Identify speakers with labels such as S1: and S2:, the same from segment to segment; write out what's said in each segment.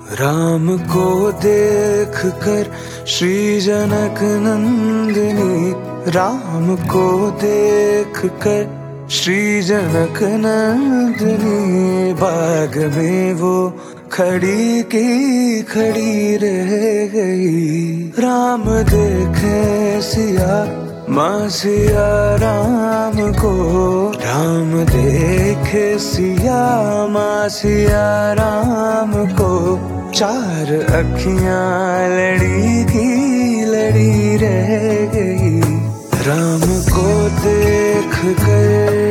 S1: राम को देख कर श्री जनक नंदिनी, राम को देख कर श्री जनक नंदिनी, बाग में वो खड़ी की खड़ी रह गई। राम देखे सिया माँ सिया राम को, राम देखे सिया माँ सिया राम को, चार अखियाँ लड़ी की लड़ी रह गई। राम को देख कर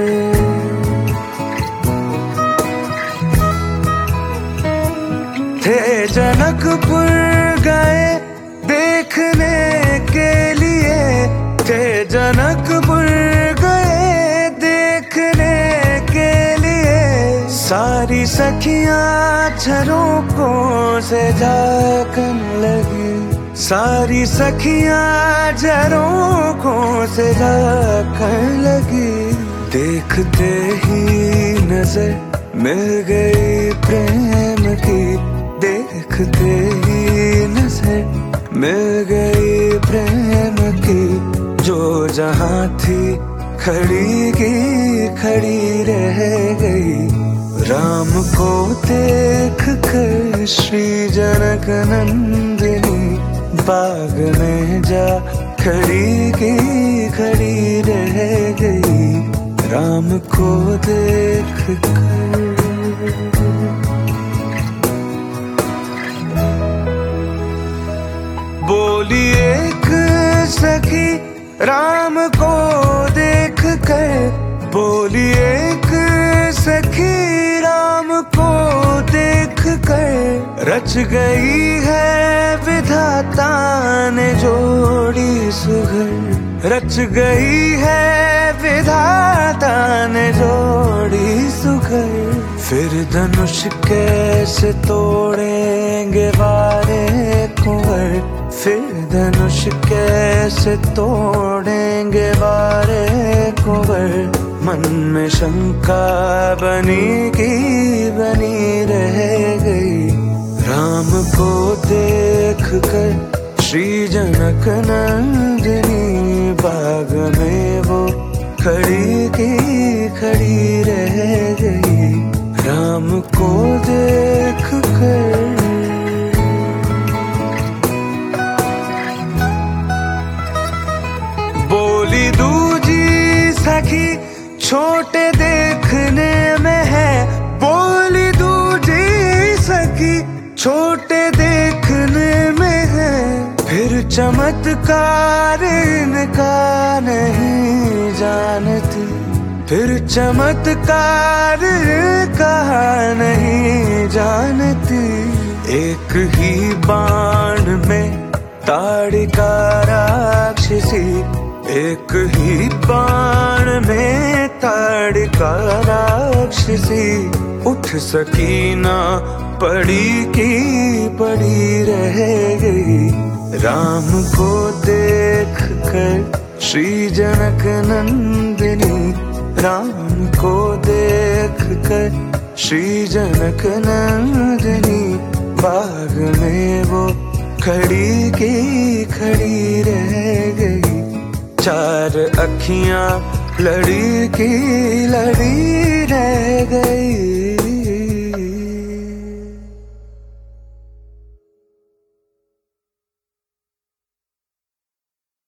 S1: थे जनकपुर गए देखने के लिए, थे जनकपुर गए देखने के लिए, सारी सखियाँ झरोकों से झांकन लगी, सारी सखियाँ झरोकों से झांकन लगी। देखते ही नजर मिल गई प्रेम की, देखते ही नजर मिल गई प्रेम की, जो जहाँ थी खड़ी की खड़ी रह गई। राम को देख कर श्री जनक नंदिनी, बाग में जा खड़ी की खड़ी रह गई। राम को देख कर बोली एक सखी राम को देख कर, बोली एक सखी राम को देख कर, रच गई है विधाता ने जोड़ी सुघर, रच गई है विधाता ने जोड़ी सुघर। फिर धनुष कैसे तोड़ेंगे वारे कुंवर, फिर धनुष कैसे तोड़ेंगे वारे कुंवर। मन में शंका बनी की बनी रह गई। राम को देख कर श्री जनक नंदिनी, बाग में वो खड़ी की खड़ी रह गई। राम को देख कर बोली दूजी सखी छोटे देखने में है, बोली दूजी सखी छोटे देखने में है, फिर चमत्कार इनका नहीं जानती, फिर चमत्कार का नहीं जानती। एक ही बाण में ताड़िका राक्षसी, एक ही बाण में ताड़िका राक्षसी, उठ सकी ना पड़ी की पड़ी रह गई। राम को देख कर श्री जनक नंदिनी, राम को देख कर श्री जनक नंदिनी, बाग में वो खड़ी की खड़ी रह गई। चार अखियाँ लड़ी की लड़ी